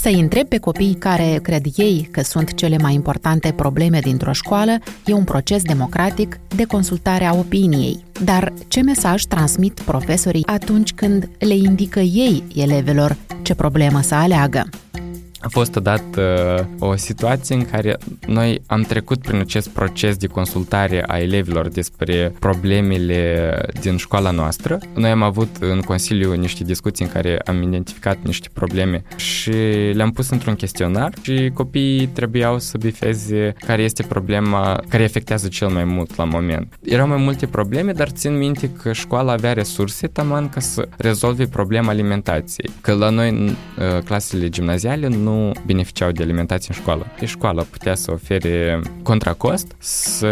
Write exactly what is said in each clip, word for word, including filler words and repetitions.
Să-i întreb pe copiii care cred ei că sunt cele mai importante probleme dintr-o școală e un proces democratic de consultare a opiniei. Dar ce mesaj transmit profesorii atunci când le indică ei elevilor ce problemă să aleagă? A fost odată uh, o situație în care noi am trecut prin acest proces de consultare a elevilor despre problemele din școala noastră. Noi am avut în Consiliu niște discuții în care am identificat niște probleme și le-am pus într-un chestionar și copiii trebuiau să bifeze care este problema care afectează cel mai mult la moment. Erau mai multe probleme, dar țin minte că școala avea resurse taman ca să rezolve problema alimentației. Că la noi în uh, clasele gimnaziale nu nu beneficiau de alimentație în școală. Și școala putea să ofere contra cost, să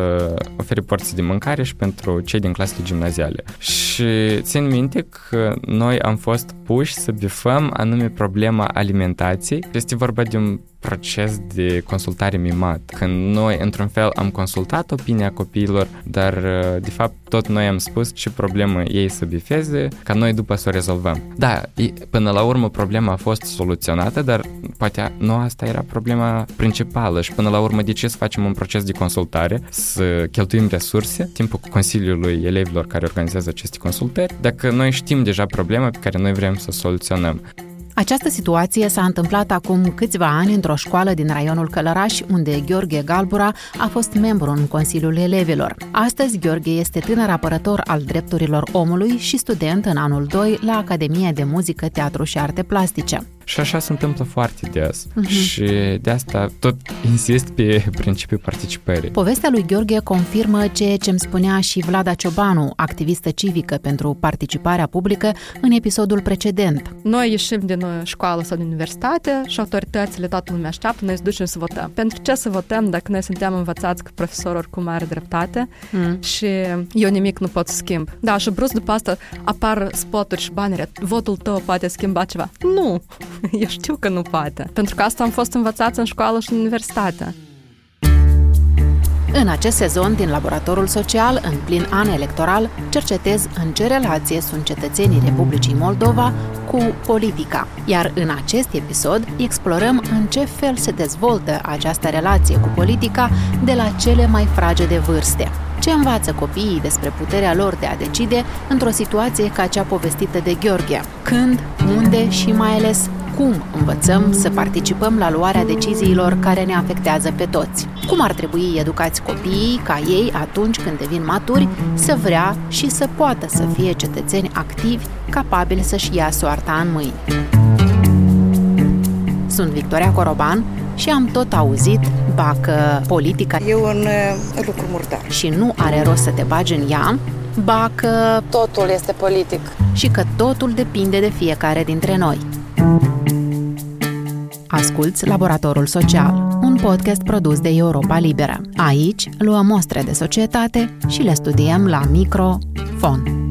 ofere porții de mâncare și pentru cei din clasele gimnaziale. Și țin minte că noi am fost puși să bifăm anume problema alimentației. Este vorba de un proces de consultare mimat. Când noi, într-un fel, am consultat opinia copiilor, dar, de fapt, tot noi am spus ce problemă ei să bifeze, ca noi după să o rezolvăm. Da, până la urmă problema a fost soluționată, dar poate nu asta era problema principală și până la urmă de ce să facem un proces de consultare, să cheltuim resurse, timpul Consiliului elevilor care organizează aceste consultări, dacă noi știm deja problema pe care noi vrem să o soluționăm. Această situație s-a întâmplat acum câțiva ani într-o școală din raionul Călăraș, unde Gheorghe Galbura a fost membru în Consiliul Elevilor. Astăzi, Gheorghe este tânăr apărător al drepturilor omului și student în anul doi la Academia de Muzică, Teatru și Arte Plastice. Și așa se întâmplă foarte des. Uh-huh. Și de asta tot insist pe principiul participării. Povestea lui Gheorghe confirmă ceea ce îmi spunea și Vlada Ciobanu, activistă civică pentru participarea publică, în episodul precedent. Noi ieșim din școală sau din universitate și autoritățile, toată lumea așteaptă, noi să ducem să votăm. Pentru ce să votăm dacă noi suntem învățați că profesorul oricum are dreptate mm. și eu nimic nu pot să schimb. Da, și brusc după asta apar spoturi și banere. Votul tău poate schimba ceva. Nu! Eu știu că nu poate. Pentru că asta am fost învățați în școală și în universitate. În acest sezon din Laboratorul Social, în plin an electoral, cercetez în ce relație sunt cetățenii Republicii Moldova cu politica. Iar în acest episod explorăm în ce fel se dezvoltă această relație cu politica de la cele mai fragede vârste. Ce învață copiii despre puterea lor de a decide într-o situație ca cea povestită de Gheorghe? Când, unde și mai ales cum învățăm să participăm la luarea deciziilor care ne afectează pe toți? Cum ar trebui educați copiii ca ei, atunci când devin maturi, să vrea și să poată să fie cetățeni activi, capabili să-și ia soarta în mâini? Sunt Victoria Coroban și am tot auzit, ba că politica e un lucru murdar și nu are rost să te bagi în ea, ba că totul este politic și că totul depinde de fiecare dintre noi. Asculți Laboratorul Social, un podcast produs de Europa Liberă. Aici luăm mostre de societate și le studiem la microfon.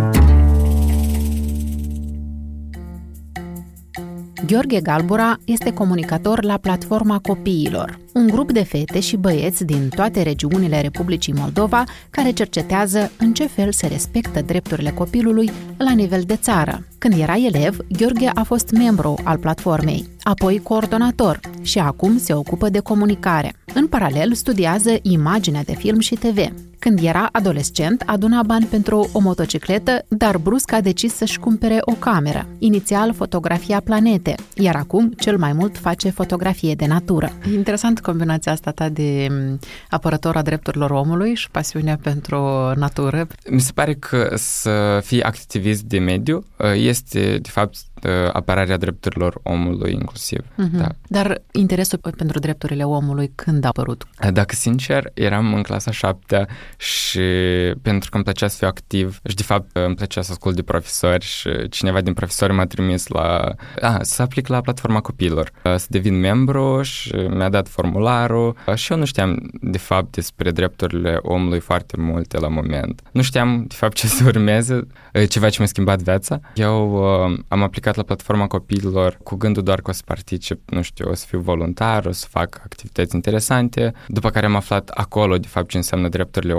Gheorghe Galbura este comunicator la Platforma Copiilor, un grup de fete și băieți din toate regiunile Republicii Moldova care cercetează în ce fel se respectă drepturile copilului la nivel de țară. Când era elev, Gheorghe a fost membru al platformei, apoi coordonator și acum se ocupă de comunicare. În paralel, studiază imaginea de film și T V. Când era adolescent, aduna bani pentru o motocicletă, dar brusc a decis să-și cumpere o cameră. Inițial fotografia planete, iar acum cel mai mult face fotografie de natură. E interesant combinația asta ta de apărător a drepturilor omului și pasiunea pentru natură. Mi se pare că să fii activist de mediu este, de fapt, apărarea drepturilor omului inclusiv. Uh-huh. Da. Dar interesul pentru drepturile omului când a apărut? Dacă sincer, eram în clasa șaptea și pentru că îmi plăcea să fiu activ și de fapt îmi plăcea să ascult de profesori și cineva din profesori m-a trimis la a, să aplic la Platforma Copiilor, să devin membru și mi-a dat formularul și eu nu știam de fapt despre drepturile omului foarte multe la moment. Nu știam de fapt ce să urmeze, ceva ce mi-a schimbat viața. Eu uh, am aplicat la Platforma Copiilor cu gândul doar că o să particip, nu știu, o să fiu voluntar, o să fac activități interesante, după care am aflat acolo de fapt ce înseamnă drepturile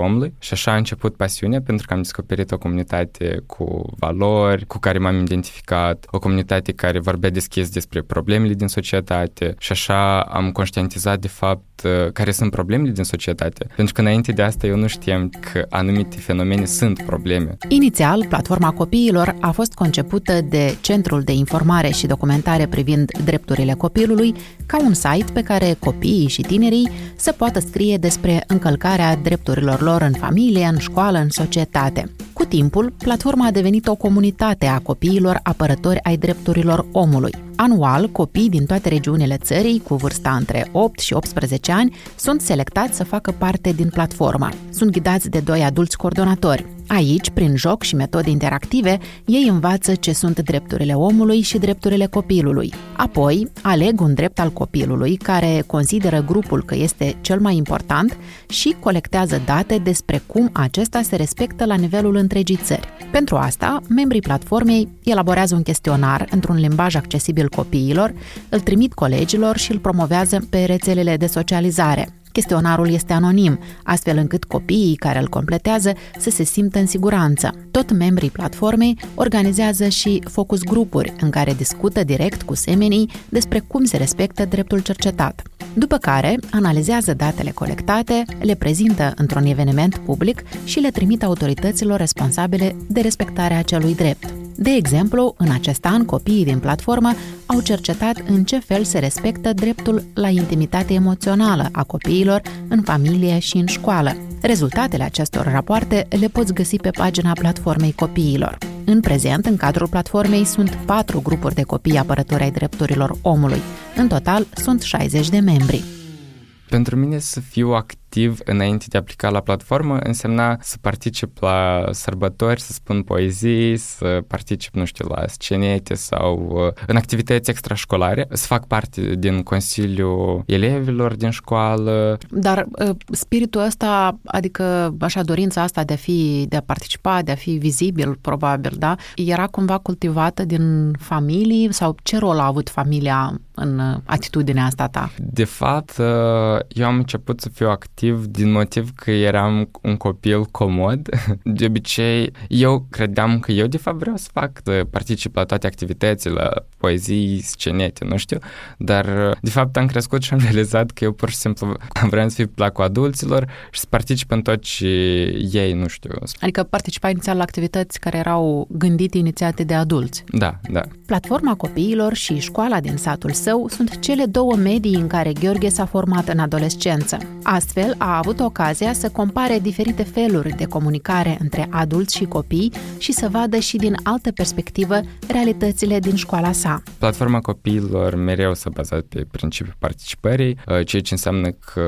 omului și așa a început pasiunea, pentru că am descoperit o comunitate cu valori, cu care m-am identificat, o comunitate care vorbea deschis despre problemele din societate și așa am conștientizat de fapt care sunt problemele din societate. Pentru că înainte de asta eu nu știam că anumite fenomene sunt probleme. Inițial, platforma copiilor a fost concepută de Centrul de Informare și Documentare privind drepturile copilului ca un site pe care copiii și tinerii să poată scrie despre încălcarea drepturilor lor în familie, în școală, în societate. Cu timpul, platforma a devenit o comunitate a copiilor apărători ai drepturilor omului. Anual, copii din toate regiunile țării, cu vârsta între opt și optsprezece ani, sunt selectați să facă parte din platformă. Sunt ghidați de doi adulți coordonatori. Aici, prin joc și metode interactive, ei învață ce sunt drepturile omului și drepturile copilului. Apoi, aleg un drept al copilului care consideră grupul că este cel mai important și colectează date despre cum acesta se respectă la nivelul întregii țări. Pentru asta, membrii platformei elaborează un chestionar într-un limbaj accesibil copiilor, îl trimit colegilor și îl promovează pe rețelele de socializare. Chestionarul este anonim, astfel încât copiii care îl completează să se simtă în siguranță. Tot membrii platformei organizează și focus grupuri în care discută direct cu semenii despre cum se respectă dreptul cercetat. După care analizează datele colectate, le prezintă într-un eveniment public și le trimit autorităților responsabile de respectarea acelui drept. De exemplu, în acest an, copiii din platformă au cercetat în ce fel se respectă dreptul la intimitate emoțională a copiilor în familie și în școală. Rezultatele acestor rapoarte le poți găsi pe pagina platformei copiilor. În prezent, în cadrul platformei sunt patru grupuri de copii apărători ai drepturilor omului. În total, sunt șaizeci de membri. Pentru mine să fiu activ înainte de a aplica la platformă însemna să particip la sărbători, să spun poezii, să particip, nu știu, la scenete sau în activități extrașcolare, să fac parte din Consiliul Elevilor din școală. Dar spiritul ăsta, adică așa dorința asta de a fi, de a participa, de a fi vizibil, probabil, da? Era cumva cultivată din familii sau ce rol a avut familia în atitudinea asta ta? De fapt, eu am început să fiu activ din motiv că eram un copil comod. De obicei, eu credeam că eu de fapt vreau să fac, să particip la toate activitățile, la poezii, scenete, nu știu, dar de fapt am crescut și am realizat că eu pur și simplu vreau să fiu placul adulților și să particip în tot ce ei, nu știu. Adică participai inițial la activități care erau gândite, inițiate de adulți. Da, da. Platforma copiilor și școala din satul său sunt cele două medii în care Gheorghe s-a format în adolescență. Astfel, a avut ocazia să compare diferite feluri de comunicare între adulți și copii și să vadă și din altă perspectivă realitățile din școala sa. Platforma copiilor mereu s-a bazat pe principiul participării, ceea ce înseamnă că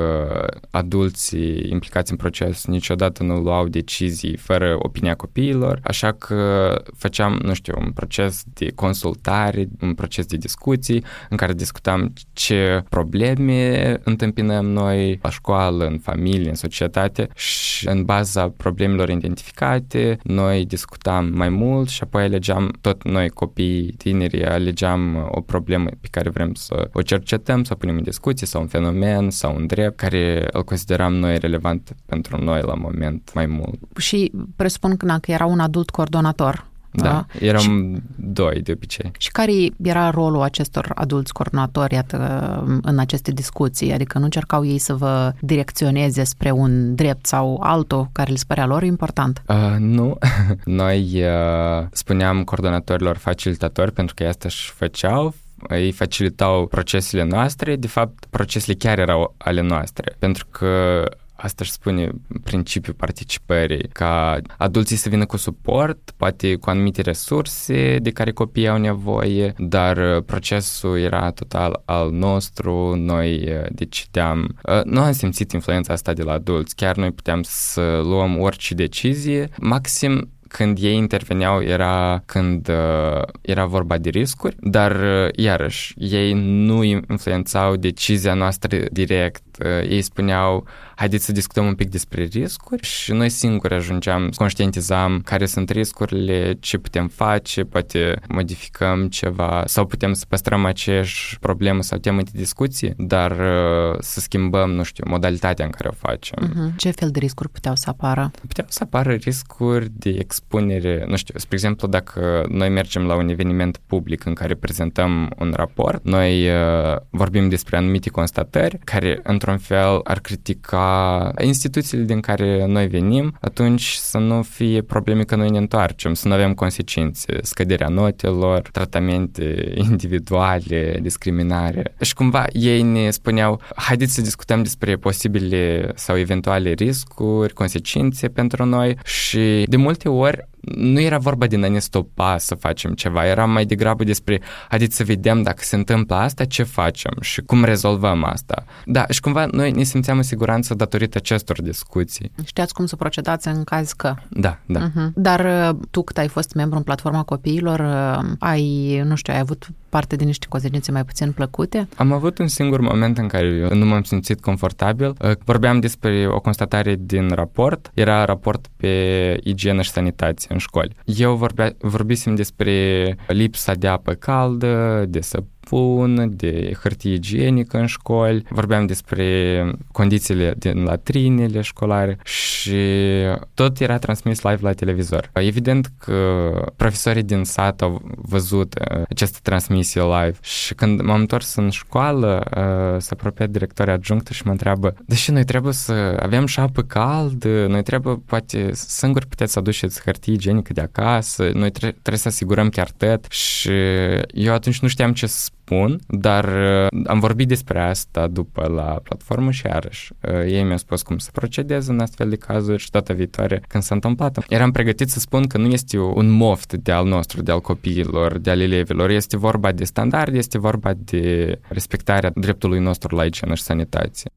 adulții implicați în proces niciodată nu luau decizii fără opinia copiilor, așa că făceam, nu știu, un proces de consultare, un proces de discuții în care discutam ce probleme întâmpinăm noi la școală, în familie, în societate și în baza problemelor identificate noi discutam mai mult și apoi alegeam, tot noi copiii tineri, alegeam o problemă pe care vrem să o cercetăm, să o punem în discuție sau un fenomen sau un drept care îl consideram noi relevant pentru noi la moment mai mult. Și presupun că era un adult coordonator. Da, da? Eram și, doi de obicei. Și care era rolul acestor adulți coordonatori, iată, în aceste discuții? Adică nu încercau ei să vă direcționeze spre un drept sau altul care le părea lor important? Uh, nu. Noi uh, spuneam coordonatorilor facilitatori pentru că asta își făceau, ei facilitau procesele noastre, de fapt procesele chiar erau ale noastre, pentru că asta își spune principiul participării, ca adulții să vină cu suport, poate cu anumite resurse de care copiii au nevoie, dar procesul era total al nostru, noi decideam. Nu am simțit influența asta de la adulți, chiar noi puteam să luăm orice decizie, maxim când ei interveneau era când uh, era vorba de riscuri, dar uh, iarăși, ei nu influențau decizia noastră direct. Uh, ei spuneau, haideți să discutăm un pic despre riscuri și noi singuri ajungeam, conștientizam care sunt riscurile, ce putem face, poate modificăm ceva sau putem să păstrăm aceeași problemă sau temă de discuție, dar uh, să schimbăm, nu știu, modalitatea în care o facem. Uh-huh. Ce fel de riscuri puteau să apară? Puteau să apară riscuri de expunere, nu știu, spre exemplu, dacă noi mergem la un eveniment public în care prezentăm un raport, noi uh, vorbim despre anumite constatări care, într-un fel, ar critica instituțiile din care noi venim, atunci să nu fie probleme că noi ne întoarcem, să nu avem consecințe, scăderea notelor, tratamente individuale, discriminare. Și cumva ei ne spuneau, haideți să discutăm despre posibile sau eventuale riscuri, consecințe pentru noi și de multe ori nu era vorba de a ne stopa să facem ceva, era mai degrabă despre haideți să vedem dacă se întâmplă asta, ce facem și cum rezolvăm asta. Da, și cumva noi ne simțeam în siguranță datorită acestor discuții. Știați cum să procedați în caz că? Da, da. Uh-huh. Dar tu, cât ai fost membru în platforma copiilor, ai, nu știu, ai avut parte de niște consecințe mai puțin plăcute? Am avut un singur moment în care nu m-am simțit confortabil. Vorbeam despre o constatare din raport. Era raport pe igienă și sanitație în școli. Eu vorbea, vorbisem despre lipsa de apă caldă, de săpun, de hârtie igienică în școli, vorbeam despre condițiile din latrinele școlare și tot era transmis live la televizor. Evident că profesorii din sat au văzut această transmisie live și când m-am întors în școală, s-a apropiat directoarea adjunctă și mă întreabă, deși noi trebuie să avem și apă caldă, noi trebuie, poate, singuri puteți să aduceți hârtie igienică de acasă, noi tre- trebuie să asigurăm chiar tot și eu atunci nu știam ce să spun, dar uh, am vorbit despre asta după la platformă și iarăși uh, ei mi-au spus cum să procedez în astfel de cazuri și data viitoare când s-a întâmplat. Eram pregătit să spun că nu este un moft de al nostru, de al copiilor, de al elevilor, este vorba de standard, este vorba de respectarea dreptului nostru la igienă și sanitație.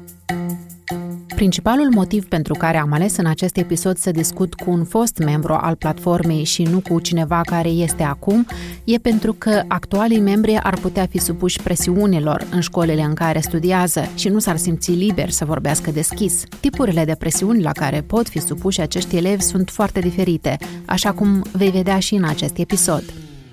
Principalul motiv pentru care am ales în acest episod să discut cu un fost membru al platformei și nu cu cineva care este acum, e pentru că actualii membri ar putea fi supuși presiunilor în școlile în care studiază și nu s-ar simți liberi să vorbească deschis. Tipurile de presiuni la care pot fi supuși acești elevi sunt foarte diferite, așa cum vei vedea și în acest episod.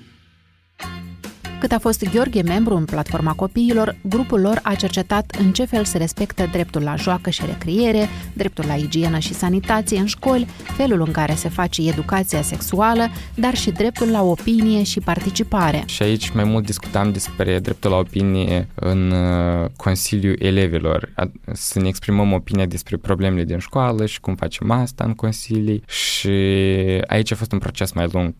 Cât a fost Gheorghe membru în platforma copiilor, grupul lor a cercetat în ce fel se respectă dreptul la joacă și recreere, dreptul la igienă și sanitație în școli, felul în care se face educația sexuală, dar și dreptul la opinie și participare. Și aici mai mult discutam despre dreptul la opinie în Consiliul Elevilor, să ne exprimăm opinia despre problemele din școală și cum facem asta în consilii și aici a fost un proces mai lung,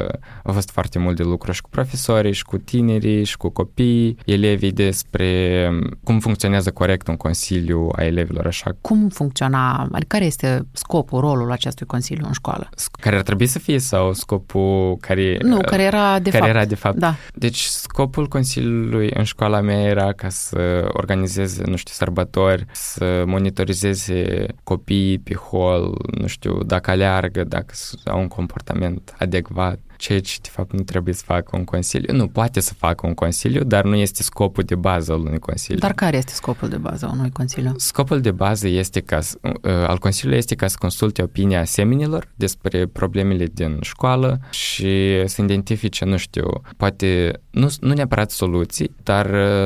a fost foarte mult de lucru și cu profesorii și cu tinerii și cu copiii, elevii despre cum funcționează corect un consiliu a elevilor, așa. Cum funcționa, adică care este scopul, rolul acestui consiliu în școală? Care ar trebui să fie sau scopul care... Nu, care era de care fapt. Era de fapt. Da. Deci scopul consiliului în școala mea era ca să organizeze, nu știu, sărbători, să monitorizeze copiii pe hol, nu știu, dacă aleargă, dacă au un comportament adecvat. Ceea ce, de fapt, nu trebuie să facă un consiliu. Nu, poate să facă un consiliu, dar nu este scopul de bază al unui consiliu. Dar care este scopul de bază al unui consiliu? Scopul de bază este ca, al consiliului este ca să consulte opinia asemenilor despre problemele din școală și să identifice, nu știu, poate, nu, nu neapărat soluții, dar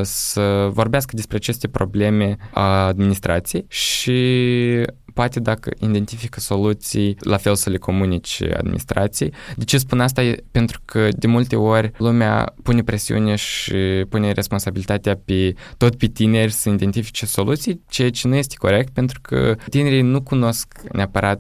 să vorbească despre aceste probleme a administrației și poate dacă identifică soluții, la fel să le comunice administrației. De ce spun asta? E pentru că de multe ori lumea pune presiune și pune responsabilitatea pe tot pe tineri să identifice soluții, ceea ce nu este corect, pentru că tinerii nu cunosc neapărat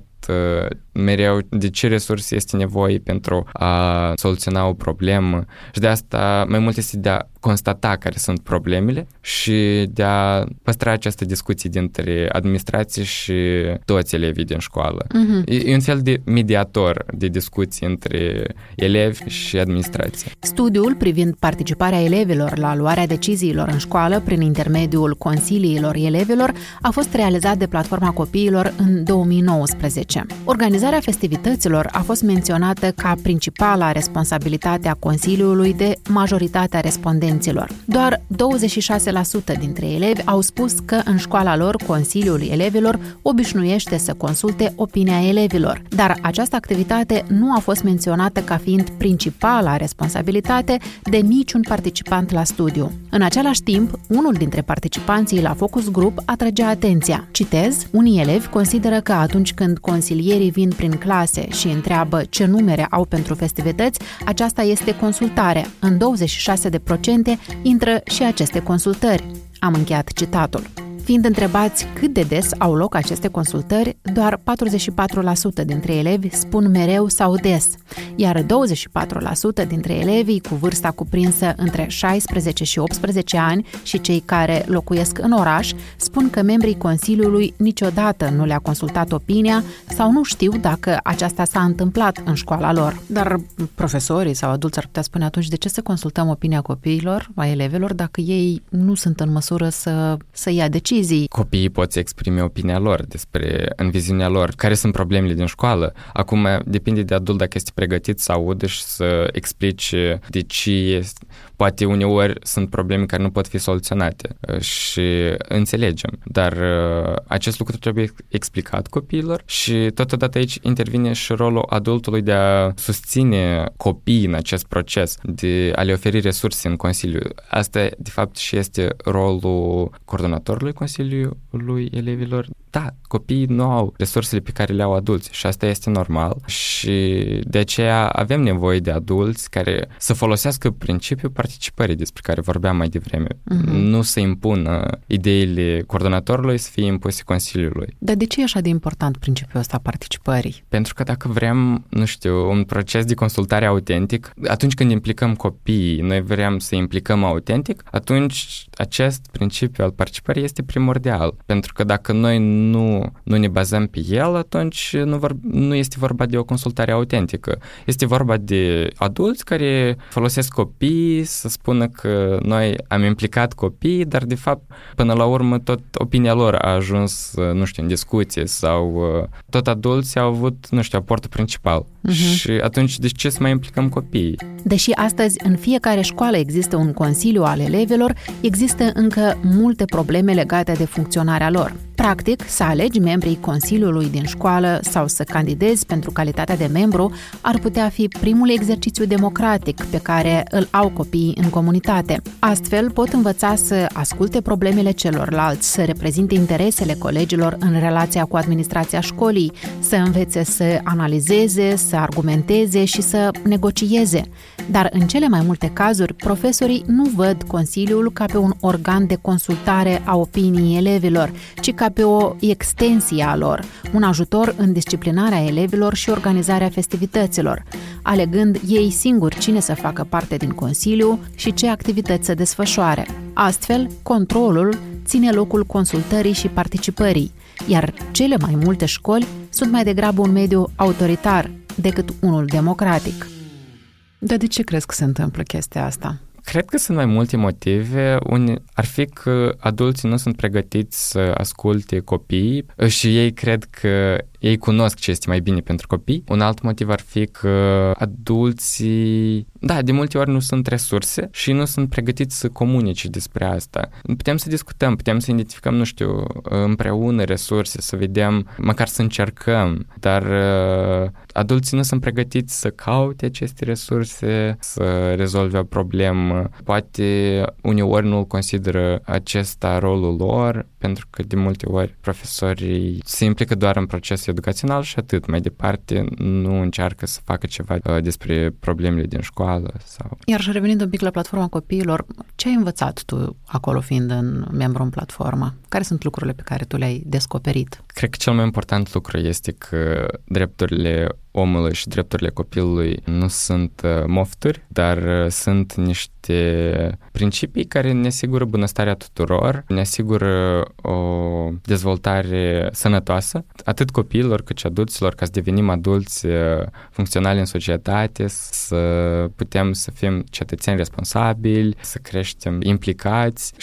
mereu de ce resurse este nevoie pentru a soluționa o problemă și de asta mai mult este de a constata care sunt problemele și de a păstra această discuție dintre administrație și toți elevii din școală. Uh-huh. E un fel de mediator de discuții între elevi și administrație. Studiul privind participarea elevilor la luarea deciziilor în școală prin intermediul consiliilor elevilor a fost realizat de platforma copiilor în două mii nouăsprezece. douăsprezece. Organizarea festivităților a fost menționată ca principala responsabilitate a Consiliului de majoritatea respondenților. Doar douăzeci și șase la sută dintre elevi au spus că în școala lor Consiliul Elevilor obișnuiește să consulte opinia elevilor, dar această activitate nu a fost menționată ca fiind principala responsabilitate de niciun participant la studiu. În același timp, unul dintre participanții la focus group atragea atenția. Citez, unii elevi consideră că atunci când consilierii vin prin clase și întreabă ce numere au pentru festivități, aceasta este consultare. În douăzeci și șase la sută intră și aceste consultări. Am încheiat citatul. Fiind întrebați cât de des au loc aceste consultări, doar patruzeci și patru la sută dintre elevi spun mereu sau des, iar douăzeci și patru la sută dintre elevii cu vârsta cuprinsă între șaisprezece și optsprezece ani și cei care locuiesc în oraș spun că membrii Consiliului niciodată nu le-a consultat opinia sau nu știu dacă aceasta s-a întâmplat în școala lor. Dar profesorii sau adulți ar putea spune atunci de ce să consultăm opinia copiilor, a elevilor, dacă ei nu sunt în măsură să, să ia decizii? Copiii pot să exprime opinia lor despre, în viziunea lor, care sunt problemele din școală. Acum depinde de adult dacă este pregătit să audă și să explice de ce este. Poate uneori sunt probleme care nu pot fi soluționate și înțelegem, dar acest lucru trebuie explicat copiilor și totodată aici intervine și rolul adultului de a susține copiii în acest proces, de a le oferi resurse în Consiliu. Asta, de fapt, și este rolul coordonatorului Consiliului Elevilor. Da, copiii nu au resursele pe care le au adulți și asta este normal și de aceea avem nevoie de adulți care să folosească principiul participării despre care vorbeam mai devreme. Uh-huh. Nu să impună ideile coordonatorului să fie impuse Consiliului. Dar de ce e așa de important principiul ăsta participării? Pentru că dacă vrem, nu știu, un proces de consultare autentic, atunci când implicăm copiii, noi vrem să implicăm autentic, atunci acest principiu al participării este primordial. Pentru că dacă noi nu, nu ne bazăm pe el, atunci nu, vor, nu este vorba de o consultare autentică. Este vorba de adulți care folosesc copii să spună că noi am implicat copiii, dar de fapt până la urmă tot opinia lor a ajuns, nu știu, în discuție sau tot adulții au avut, nu știu, aportul principal. Uh-huh. Și atunci de ce să mai implicăm copiii? Deși astăzi în fiecare școală există un consiliu al elevilor, există încă multe probleme legate de funcționarea lor. Practic, să alegi membrii consiliului din școală sau să candidezi pentru calitatea de membru ar putea fi primul exercițiu democratic pe care îl au copiii în comunitate. Astfel, pot învăța să asculte problemele celorlalți, să reprezinte interesele colegilor în relația cu administrația școlii, să învețe să analizeze, să argumenteze și să negocieze. Dar în cele mai multe cazuri, profesorii nu văd consiliul ca pe un organ de consultare a opiniei elevilor, ci ca pe o extensie a lor, un ajutor în disciplinarea elevilor și organizarea festivităților, alegând ei singuri cine să facă parte din consiliu și ce activități să desfășoare. Astfel, controlul ține locul consultării și participării, iar cele mai multe școli sunt mai degrabă un mediu autoritar decât unul democratic. Dar de ce crezi că se întâmplă chestia asta? Cred că sunt mai multe motive. Unii ar fi că adulții nu sunt pregătiți să asculte copiii și ei cred că ei cunosc ce este mai bine pentru copii. Un alt motiv ar fi că adulții, da, de multe ori nu sunt resurse și nu sunt pregătiți să comunice despre asta. Putem să discutăm, putem să identificăm, nu știu, împreună resurse, să vedem, măcar să încercăm, dar uh, adulții nu sunt pregătiți să caute aceste resurse, să rezolve o problemă. Poate uneori nu-l consideră acesta rolul lor, pentru că de multe ori profesorii se implică doar în procesul educațional și atât. Mai departe nu încearcă să facă ceva uh, despre problemele din școală. Sau... Iar și revenind un pic la platforma copiilor, ce ai învățat tu acolo fiind în membru în platformă? Care sunt lucrurile pe care tu le-ai descoperit? Cred că cel mai important lucru este că drepturile omului și drepturile copilului nu sunt uh, mofturi, dar uh, sunt niște principii care ne asigură bunăstarea tuturor, ne asigură o dezvoltare sănătoasă, atât copiilor cât și adulților, ca să devenim adulți uh, funcționali în societate, să putem să fim cetățeni responsabili, să creștem implicați și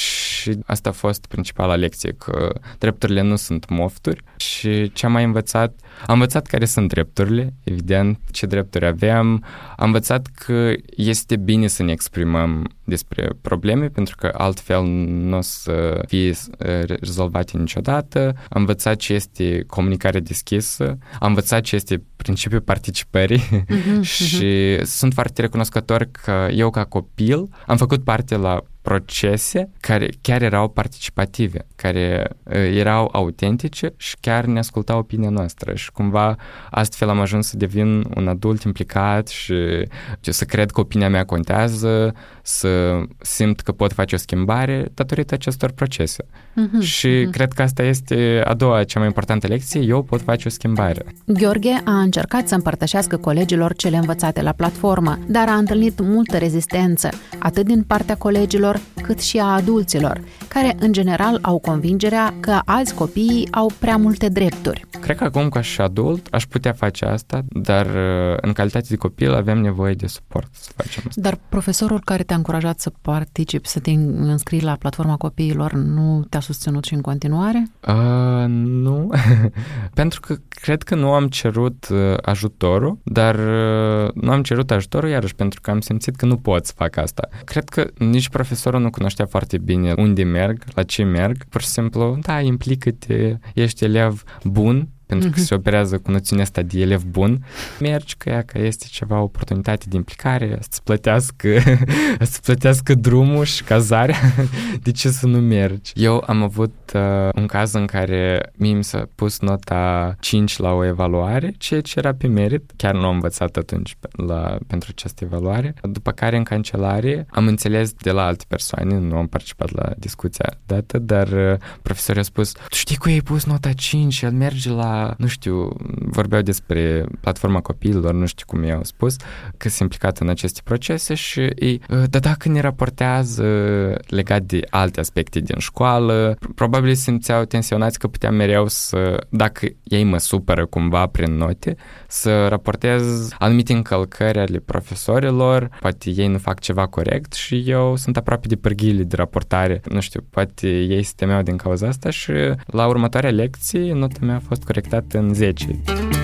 și asta a fost principala lecție, că drepturile nu sunt mofturi și ce am mai învățat, am învățat care sunt drepturile, evident, ce drepturi avem, am învățat că este bine să ne exprimăm despre probleme, pentru că altfel nu o să fie rezolvate niciodată. Am învățat ce este comunicare deschisă, am învățat ce este principiul participării uh-huh, și uh-huh. sunt foarte recunoscător că eu ca copil am făcut parte la procese care chiar erau participative, care uh, erau autentice și chiar ne ascultau opinia noastră și cumva astfel am ajuns să devin un adult implicat și să cred că opinia mea contează, să simt că pot face o schimbare datorită acestor procese. Uh-huh, și uh-huh. cred că asta este a doua cea mai importantă lecție, eu pot face o schimbare. Gheorghe a încercat să împărtășească colegilor cele învățate la platformă, dar a întâlnit multă rezistență, atât din partea colegilor cât și a adulților, care în general au convingerea că alți copii au prea multe drepturi. Cred că acum ca și adult aș putea face asta, dar în calitate de copil avem nevoie de suport să facem asta. Dar profesorul care te-a încurajat să participi, să te înscrii la platforma copiilor, nu te-a susținut și în continuare? Uh, nu, pentru că cred că nu am cerut uh, ajutorul, dar uh, nu am cerut ajutorul iarăși pentru că am simțit că nu pot să fac asta. Cred că nici profesorul nu cunoștea foarte bine unde merg, la ce merg. Pur și simplu, da, implică-te, ești elev bun, pentru că se operează cu noțiunea asta de elev bun, mergi că ea că este ceva oportunitate de implicare, să-ți plătească, să plătească drumul și cazarea, de ce să nu mergi? Eu am avut uh, un caz în care mie mi s-a pus nota cinci la o evaluare, ceea ce era pe merit, chiar nu am învățat atunci la, pentru această evaluare, după care în cancelarie am înțeles de la alte persoane, nu am participat la discuția dată, dar uh, profesorul a spus, tu știi că ai pus nota cinci, el merge la nu știu, vorbeau despre platforma copiilor, nu știu cum i-au spus, că sunt implicat în aceste procese și ei, da, dacă ne raportează legat de alte aspecte din școală, probabil simțeau tensionați că puteam mereu să, dacă ei mă supără cumva prin note, să raportez anumite încălcări ale profesorilor, poate ei nu fac ceva corect și eu sunt aproape de pârghiile de raportare, nu știu, poate ei se temeau din cauza asta și la următoarea lecție nota mea a fost corectată în zece.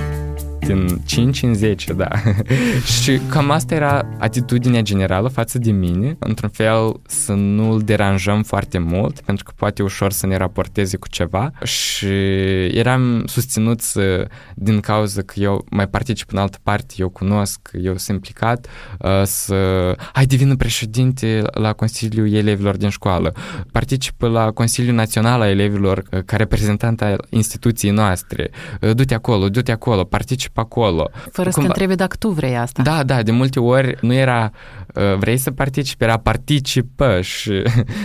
Din cinci în zece, da. Și cam asta era atitudinea generală față de mine, într-un fel să nu-l deranjăm foarte mult, pentru că poate ușor să ne raporteze cu ceva și eram susținut să, din cauza că eu mai particip în altă parte, eu cunosc, eu sunt implicat, să hai devină președinte la Consiliul Elevilor din școală, participă la Consiliul Național al Elevilor ca reprezentant al instituției noastre, du-te acolo, du-te acolo, participă acolo. Fără să te întrebi dacă tu vrei asta. Da, da, de multe ori nu era vrei să participi, era participă și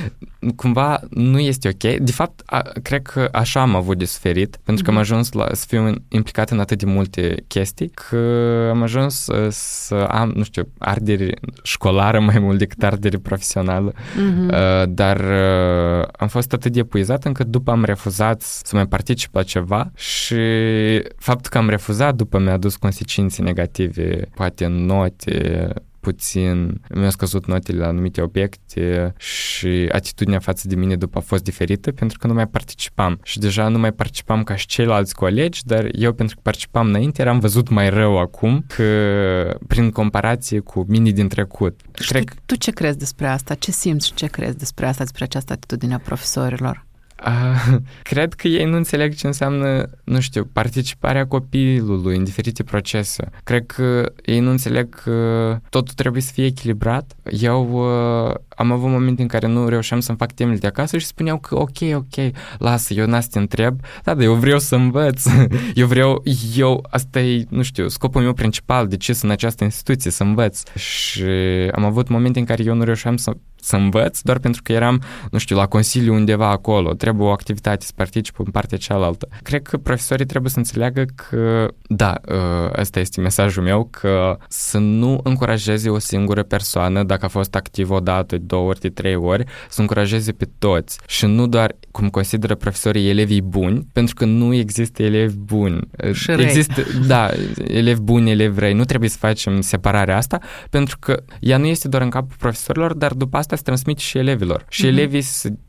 cumva nu este ok. De fapt, a, cred că așa am avut de suferit, pentru că am ajuns la, să fiu implicat în atât de multe chestii, că am ajuns să am, nu știu, ardere școlară mai mult decât ardere profesională, mm-hmm. uh, dar uh, am fost atât de epuizat încât după am refuzat să mai particip la ceva și faptul că am refuzat după mi-a adus consecințe negative, poate în note, puțin, mi-au scăzut notele la anumite obiecte și atitudinea față de mine după a fost diferită pentru că nu mai participam. Și deja nu mai participam ca și ceilalți colegi, dar eu pentru că participam înainte eram văzut mai rău acum că prin comparație cu mine din trecut. Și Cred... tu, tu ce crezi despre asta? Ce simți și ce crezi despre asta, despre această atitudine a profesorilor? Uh, cred că ei nu înțeleg ce înseamnă, nu știu, participarea copilului în diferite procese. Cred că ei nu înțeleg că totul trebuie să fie echilibrat. Eu uh, am avut momente în care nu reușeam să-mi fac temele de acasă și spuneau că ok, ok, lasă, eu n-am să te întreb, da, dar eu vreau să învăț. eu vreau, eu, asta e, nu știu, scopul meu principal de ce sunt în această instituție, să învăț. Și am avut momente în care eu nu reușeam să să învăț, doar pentru că eram, nu știu, la consiliu undeva acolo, trebuie o activitate, să particip în partea cealaltă. Cred că profesorii trebuie să înțeleagă că, da, ăsta este mesajul meu, că să nu încurajeze o singură persoană, dacă a fost activ o dată, două ori, de trei ori, să încurajeze pe toți și nu doar cum consideră profesorii elevii buni, pentru că nu există elevi buni. Și răi. Există, da, elevi buni, elevi răi. Nu trebuie să facem separarea asta, pentru că ea nu este doar în capul profesorilor, dar după asta se transmite și elevilor. Și mm-hmm. elevii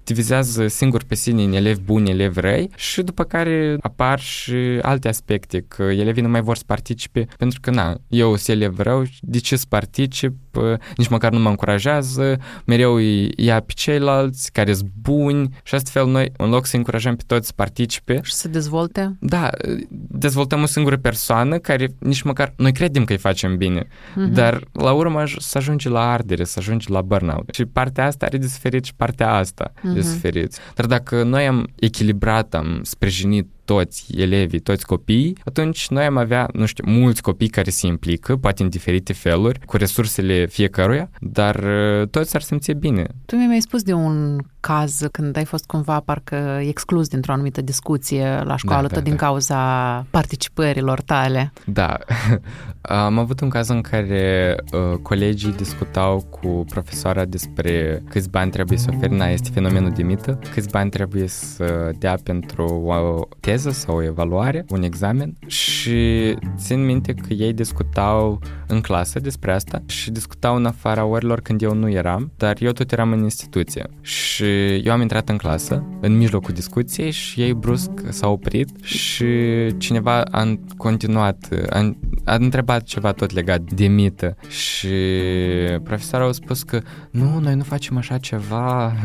divizează singur pe sine în elevi buni, elevi răi și după care apar și alte aspecte, că elevii nu mai vor să participe, pentru că, na, eu sunt elev rău, de ce să particip, nici măcar nu mă încurajează, mereu îi ia pe ceilalți care sunt buni și astfel noi, în loc să încurajăm pe toți să participe și să dezvolte. Da, dezvoltăm o singură persoană care nici măcar noi credem că îi facem bine, uh-huh. dar la urmă să ajunge la ardere, să ajunge la burnout. Și partea asta are de suferit și partea asta uh-huh. de suferit. Dar dacă noi am echilibrat, am sprijinit toți elevii, toți copiii, atunci noi am avea, nu știu, mulți copii care se implică, poate în diferite feluri, cu resursele fiecăruia, dar toți ar simți bine. Tu mi-ai spus de un caz când ai fost cumva parcă exclus dintr-o anumită discuție la școală, da, tot da, din da. cauza participărilor tale. Da. Am avut un caz în care uh, colegii discutau cu profesoara despre câți bani trebuie să oferi, na, este fenomenul de mită, câți bani trebuie să dea pentru o teză sau o evaluare, un examen, și țin minte că ei discutau în clasă despre asta și discutau în afara orilor când eu nu eram, dar eu tot eram în instituție. Și eu am intrat în clasă, în mijlocul discuției, și ei brusc s-au oprit și cineva a continuat, a, a întrebat ceva tot legat de mită și profesorul a spus că nu, noi nu facem așa ceva,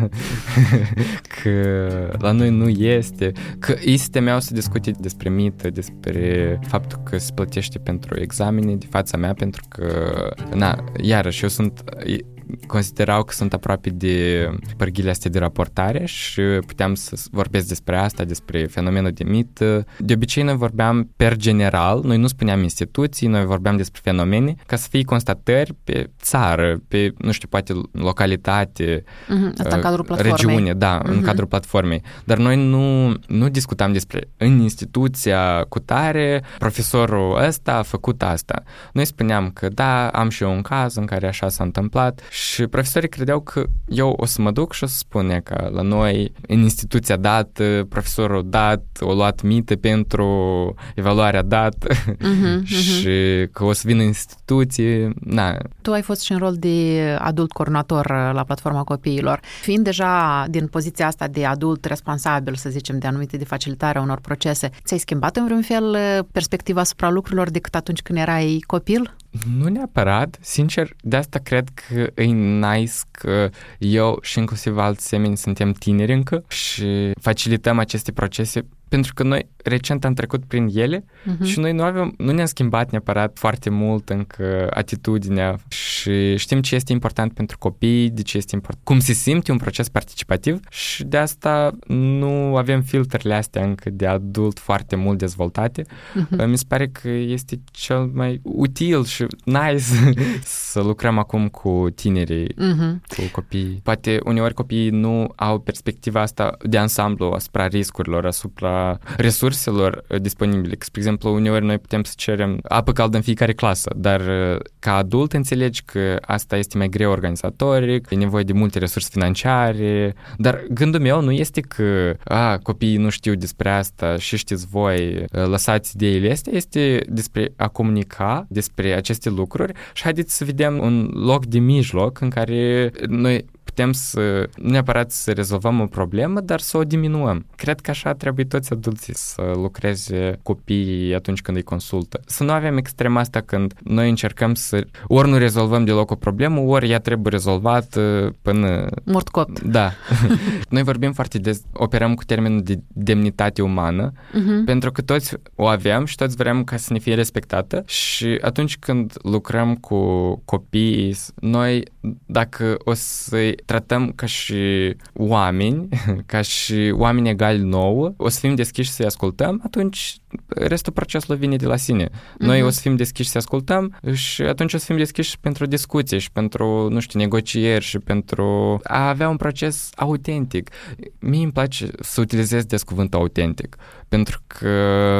că la noi nu este, că ei se temeau să discute despre mită, despre faptul că se plătește pentru examene de fața mea, pentru că, na, iarăși, eu sunt... considerau că sunt aproape de părghile astea de raportare și puteam să vorbesc despre asta, despre fenomenul de mită. De obicei noi vorbeam per general, noi nu spuneam instituții, noi vorbeam despre fenomene, ca să fie constatări pe țară, pe, nu știu, poate localitate, uh-huh. Asta în cadrul platformei. Regiune, da, uh-huh. în cadrul platformei. Dar noi nu, nu discutam despre în instituția cu tare, profesorul ăsta a făcut asta. Noi spuneam că da, am și eu un caz în care așa s-a întâmplat. Și profesorii credeau că eu o să mă duc și o să spune că la noi, în instituția dată, profesorul dat, o luat mită pentru evaluarea dată uh-huh, și uh-huh. că o să vin în instituție. Na. Tu ai fost și în rol de adult coordonator la platforma copiilor. Fiind deja din poziția asta de adult responsabil, să zicem, de anumite de facilitare a unor procese, ți-ai schimbat în vreun fel perspectiva asupra lucrurilor decât atunci când erai copil? Nu neapărat, sincer, de asta cred că e nice că eu și inclusiv alți semeni suntem tineri încă și facilităm aceste procese, pentru că noi recent am trecut prin ele uh-huh. și noi nu avem, nu ne-am schimbat neapărat foarte mult încă atitudinea și știm ce este important pentru copii, de ce este important, cum se simte un proces participativ și de asta nu avem filtrele astea încă de adult foarte mult dezvoltate. Uh-huh. Mi se pare că este cel mai util și nice să lucrăm acum cu tinerii, uh-huh. cu copiii. Poate uneori copiii nu au perspectiva asta de ansamblu asupra riscurilor, asupra resurselor disponibile. Spre exemplu, uneori noi putem să cerem apă caldă în fiecare clasă, dar ca adult înțelegi că asta este mai greu organizatoric, e nevoie de multe resurse financiare, dar gândul meu nu este că a, copiii nu știu despre asta și știți voi, lăsați ideile astea, este despre a comunica despre aceste lucruri și haideți să vedem un loc de mijloc în care noi putem să, nu neapărat să rezolvăm o problemă, dar să o diminuăm. Cred că așa trebuie toți adulții să lucreze copiii atunci când îi consultă. Să nu avem extrema asta când noi încercăm să ori nu rezolvăm deloc o problemă, ori ea trebuie rezolvată până... Mort copt. Da. Noi vorbim foarte des, operăm cu termenul de demnitate umană, uh-huh. pentru că toți o avem și toți vrem ca să ne fie respectată și atunci când lucrăm cu copiii, noi, dacă o să-i tratăm ca și oameni, ca și oameni egali nouă, o să fim deschiși să-i ascultăm, atunci restul procesului vine de la sine. Noi uh-huh. o să fim deschiși să ascultăm și atunci o să fim deschiși pentru discuție și pentru, nu știu, negocieri și pentru a avea un proces autentic. Mie îmi place să utilizez des cuvântul autentic, pentru că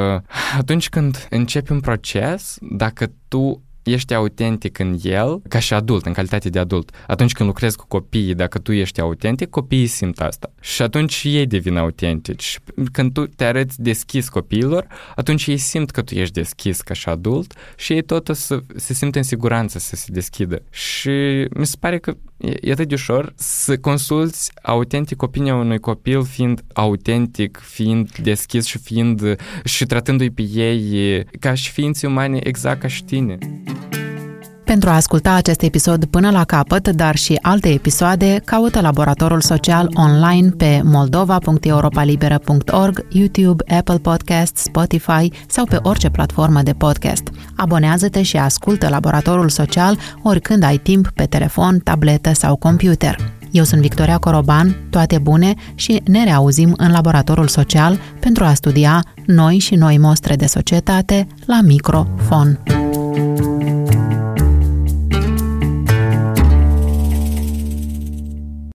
atunci când începi un proces, dacă tu ești autentic în el, ca și adult, în calitate de adult. Atunci când lucrezi cu copiii, dacă tu ești autentic, copiii simt asta. Și atunci ei devin autentici. Când tu te arăți deschis copiilor, atunci ei simt că tu ești deschis ca și adult și ei tot o să se simt în siguranță să se deschidă. Și mi se pare că E, e atât de ușor să consulți autentic opinia unui copil, fiind autentic, fiind deschis și fiind și tratându-i pe ei ca și ființe umane exact ca și tine. Pentru a asculta acest episod până la capăt, dar și alte episoade, caută Laboratorul Social online pe moldova punct europalibera punct org, YouTube, Apple Podcasts, Spotify sau pe orice platformă de podcast. Abonează-te și ascultă Laboratorul Social oricând ai timp pe telefon, tabletă sau computer. Eu sunt Victoria Coroban, toate bune și ne reauzim în Laboratorul Social pentru a studia noi și noi mostre de societate la microfon.